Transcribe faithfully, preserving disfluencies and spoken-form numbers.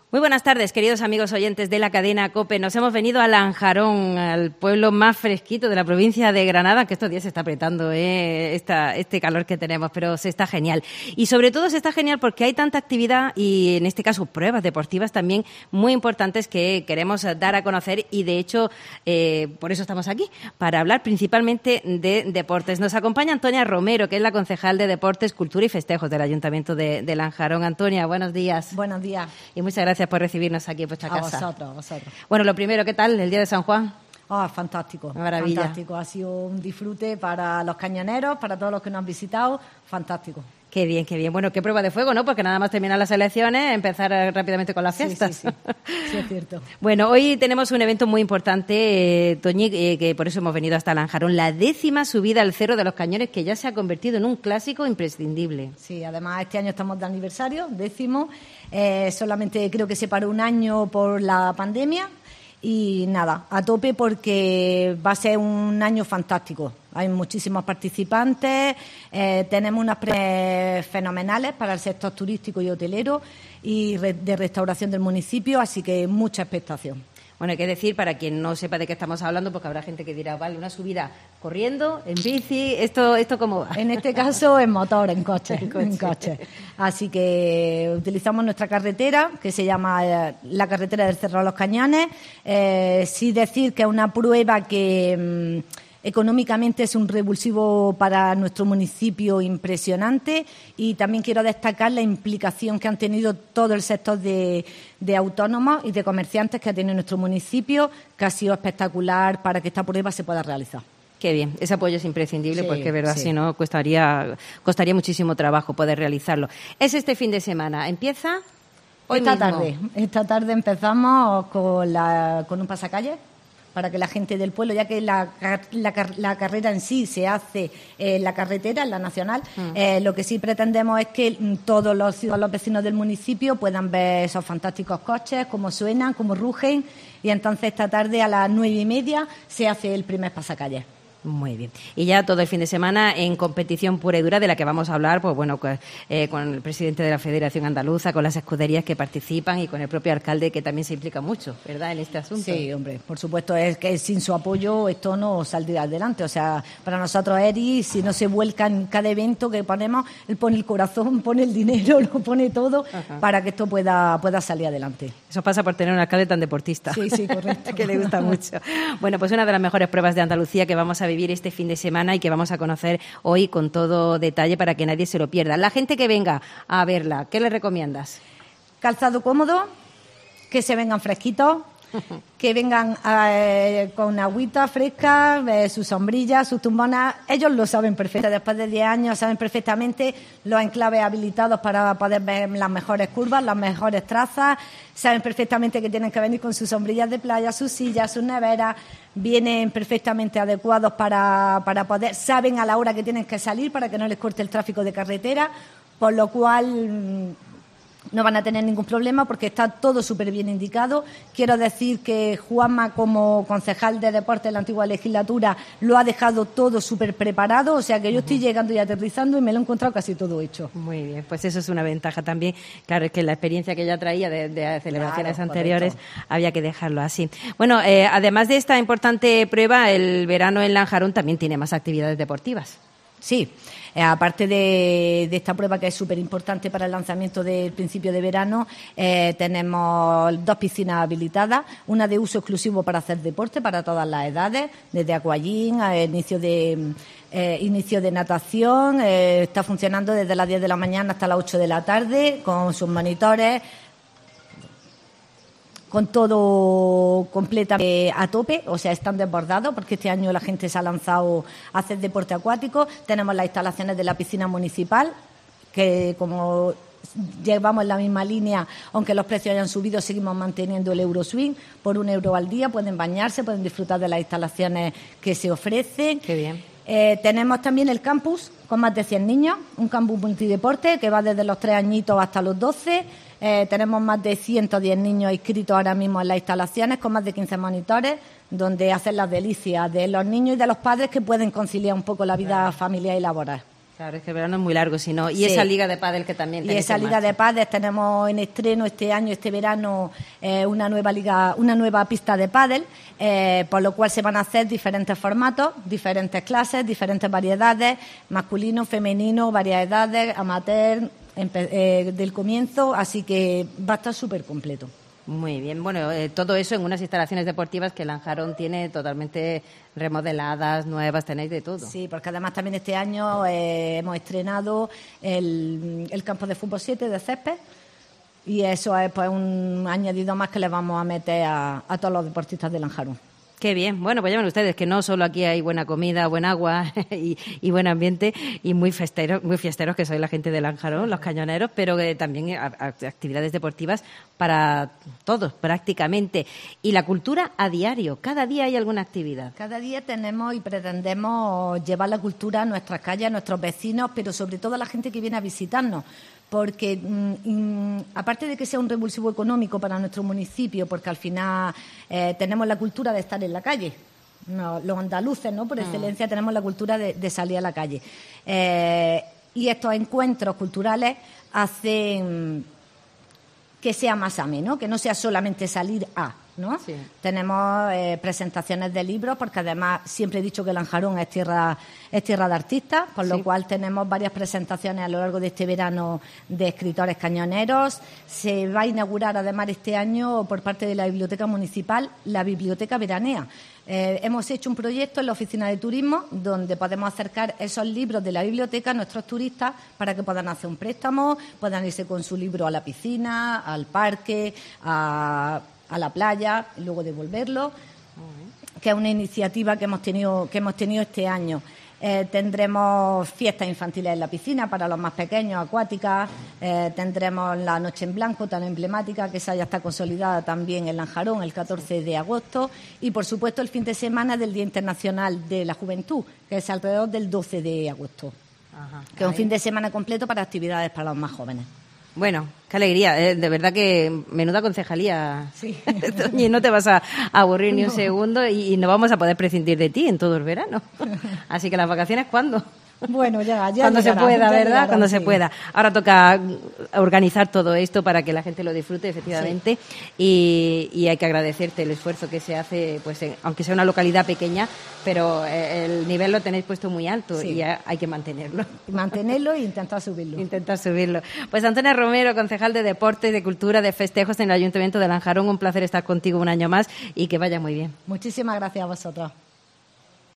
Muy buenas tardes, queridos amigos oyentes de la cadena COPE. Nos hemos venido a Lanjarón, al pueblo más fresquito de la provincia de Granada, que estos días se está apretando ¿eh? Esta, este calor que tenemos, pero se está genial. Y sobre todo se está genial porque hay tanta actividad y, en este caso, pruebas deportivas también muy importantes que queremos dar a conocer y, de hecho, eh, por eso estamos aquí, para hablar principalmente de deportes. Nos acompaña Antonia Romero, que es la concejal de Deportes, Cultura y Festejos del Ayuntamiento de, de Lanjarón. Antonia, buenos días. Buenos días. Y muchas gracias por recibirnos aquí en vuestra a casa. A vosotros, a vosotros. Bueno, lo primero, ¿qué tal el día de San Juan? Ah, oh, fantástico. Maravilla. Fantástico. Ha sido un disfrute para los cañoneros, para todos los que nos han visitado. Fantástico. Qué bien, qué bien. Bueno, qué prueba de fuego, ¿no? Porque nada más terminar las elecciones, empezar rápidamente con las fiestas. Sí, sí, sí. Sí, es cierto. Bueno, hoy tenemos un evento muy importante, eh, Toñi, eh, que por eso hemos venido hasta Lanjarón, la décima subida al Cerro de los Cañones, que ya se ha convertido en un clásico imprescindible. Sí, además este año estamos de aniversario, décimo. Eh, solamente creo que se paró un año por la pandemia. Y nada, a tope porque va a ser un año fantástico. Hay muchísimos participantes, eh, tenemos unas pre fenomenales para el sector turístico y hotelero y re de restauración del municipio, así que mucha expectación. Bueno, hay que decir, para quien no sepa de qué estamos hablando, porque habrá gente que dirá, vale, una subida corriendo, en bici, ¿esto esto cómo va? En este caso, en motor, en coche, en coche. en coche. Así que utilizamos nuestra carretera, que se llama eh, la carretera del Cerro de los Cañones. Eh, sí decir que es una prueba que... Mmm, económicamente es un revulsivo para nuestro municipio impresionante y también quiero destacar la implicación que han tenido todo el sector de, de autónomos y de comerciantes que ha tenido nuestro municipio, que ha sido espectacular para que esta prueba se pueda realizar. Qué bien, ese apoyo es imprescindible sí, porque, verdad, sí. si no, costaría, costaría muchísimo trabajo poder realizarlo. Es este fin de semana, ¿empieza hoy esta mismo? tarde? Esta tarde empezamos con, la, con un pasacalle, para que la gente del pueblo, ya que la, la, la carrera en sí se hace en la carretera, en la nacional, mm. eh, lo que sí pretendemos es que todos los ciudadanos, los vecinos del municipio puedan ver esos fantásticos coches, cómo suenan, cómo rugen, y entonces esta tarde a las nueve y media se hace el primer pasacalle. Muy bien. Y ya todo el fin de semana en competición pura y dura, de la que vamos a hablar, pues bueno, eh, con el presidente de la Federación Andaluza, con las escuderías que participan y con el propio alcalde, que también se implica mucho, ¿verdad?, en este asunto. Sí, hombre, por supuesto, es que sin su apoyo esto no saldría adelante. O sea, para nosotros, Eri, si no se vuelca en cada evento que ponemos, él pone el corazón, pone el dinero, lo pone todo, ajá, para que esto pueda, pueda salir adelante. Eso pasa por tener un alcalde tan deportista. Sí, sí, correcto. Que le gusta mucho. Bueno, pues una de las mejores pruebas de Andalucía que vamos a vivir este fin de semana y que vamos a conocer hoy con todo detalle para que nadie se lo pierda. La gente que venga a verla, ¿qué le recomiendas? Calzado cómodo, que se vengan fresquitos, que vengan eh, con agüita fresca, eh, sus sombrillas, sus tumbonas. Ellos lo saben perfectamente. Después de diez años saben perfectamente los enclaves habilitados para poder ver las mejores curvas, las mejores trazas. Saben perfectamente que tienen que venir con sus sombrillas de playa, sus sillas, sus neveras. Vienen perfectamente adecuados para, para poder... Saben a la hora que tienen que salir para que no les corte el tráfico de carretera, por lo cual... no van a tener ningún problema porque está todo súper bien indicado. Quiero decir que Juanma, como concejal de deporte de la antigua legislatura, lo ha dejado todo súper preparado, o sea que yo estoy llegando y aterrizando y me lo he encontrado casi todo hecho. Muy bien, pues eso es una ventaja también. Claro, es que la experiencia que ella traía de, de celebraciones claro, anteriores, correcto, había que dejarlo así. Bueno, eh, además de esta importante prueba, el verano en Lanjarón también tiene más actividades deportivas. Sí, eh, aparte de, de esta prueba que es súper importante para el lanzamiento del principio de verano, eh, tenemos dos piscinas habilitadas, una de uso exclusivo para hacer deporte para todas las edades, desde aquagym a inicio de eh, inicio de natación, eh, está funcionando desde las diez de la mañana hasta las ocho de la tarde con sus monitores, con todo completamente a tope, o sea, están desbordados porque este año la gente se ha lanzado a hacer deporte acuático. Tenemos las instalaciones de la piscina municipal, que como llevamos en la misma línea, aunque los precios hayan subido, seguimos manteniendo el Euroswing. Por un euro al día pueden bañarse, pueden disfrutar de las instalaciones que se ofrecen. Qué bien. Eh, tenemos también el campus con más de cien niños, un campus multideporte que va desde los tres añitos hasta los doce. Eh, tenemos más de ciento diez niños inscritos ahora mismo en las instalaciones con más de quince monitores, donde hacen las delicias de los niños y de los padres que pueden conciliar un poco la vida familiar y laboral. Claro, es que el verano es muy largo, si no. Y Sí. esa liga de pádel que también Y tenéis esa en liga marcha. de pádel tenemos en estreno este año, este verano, eh, una nueva liga, una nueva pista de pádel, eh, por lo cual se van a hacer diferentes formatos, diferentes clases, diferentes variedades, masculino, femenino, variedades, amateur, empe- eh, del comienzo, así que va a estar súper completo. Muy bien, bueno, eh, todo eso en unas instalaciones deportivas que Lanjarón tiene totalmente remodeladas, nuevas, tenéis de todo. Sí, porque además también este año eh, hemos estrenado el, el campo de fútbol siete de césped y eso es pues un añadido más que le vamos a meter a, a todos los deportistas de Lanjarón. Qué bien. Bueno, pues ya ven ustedes que no solo aquí hay buena comida, buen agua y, y buen ambiente y muy festeros, muy fiesteros que soy la gente de Lanjarón, los cañoneros, pero que también a- a- actividades deportivas para todos prácticamente. Y la cultura a diario, cada día hay alguna actividad. Cada día tenemos y pretendemos llevar la cultura a nuestras calles, a nuestros vecinos, pero sobre todo a la gente que viene a visitarnos. Porque, mm, mm, aparte de que sea un revulsivo económico para nuestro municipio, porque al final eh, tenemos la cultura de estar en la calle. No, los andaluces, ¿no? Por excelencia, tenemos la cultura de, de salir a la calle. Eh, y estos encuentros culturales hacen que sea más ameno, que no sea solamente salir a, ¿no? Sí. Tenemos eh, presentaciones de libros, porque además siempre he dicho que Lanjarón es tierra, es tierra de artistas, por Sí. lo cual tenemos varias presentaciones a lo largo de este verano de escritores cañoneros. Se va a inaugurar además este año por parte de la Biblioteca Municipal la Biblioteca Veranea. Eh, hemos hecho un proyecto en la Oficina de Turismo donde podemos acercar esos libros de la biblioteca a nuestros turistas para que puedan hacer un préstamo, puedan irse con su libro a la piscina, al parque, a, a la playa y luego devolverlo, que es una iniciativa que hemos tenido, que hemos tenido este año. Eh, tendremos fiestas infantiles en la piscina para los más pequeños, acuáticas. Eh, tendremos la Noche en Blanco, tan emblemática, que esa ya está consolidada también en Lanjarón, el catorce de agosto. Y, por supuesto, el fin de semana del Día Internacional de la Juventud, que es alrededor del doce de agosto, Ajá. que es un Ahí. fin de semana completo para actividades para los más jóvenes. Bueno, qué alegría, eh, de verdad que menuda concejalía. Sí. Y no te vas a aburrir ni un segundo y, y no vamos a poder prescindir de ti en todo el verano. Así que las vacaciones, ¿cuándo? Bueno, ya, ya Cuando se llegará, pueda, ya ¿verdad? llegará, Cuando se sí. pueda. Ahora toca organizar todo esto para que la gente lo disfrute, efectivamente, y, y hay que agradecerte el esfuerzo que se hace, pues en- aunque sea una localidad pequeña, pero eh, el nivel lo tenéis puesto muy alto Sí. y ha- hay que mantenerlo. Y mantenerlo e intentar subirlo. Intentar subirlo. Pues Antonia Romero, concejal de Deportes, de Cultura, de Festejos en el Ayuntamiento de Lanjarón, un placer estar contigo un año más y que vaya muy bien. Muchísimas gracias a vosotros.